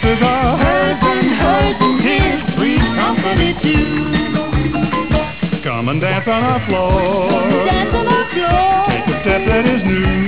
kisses are hers and tears, sweet company too. Come and dance on our floor. Dance on our floor. Take a step that is new.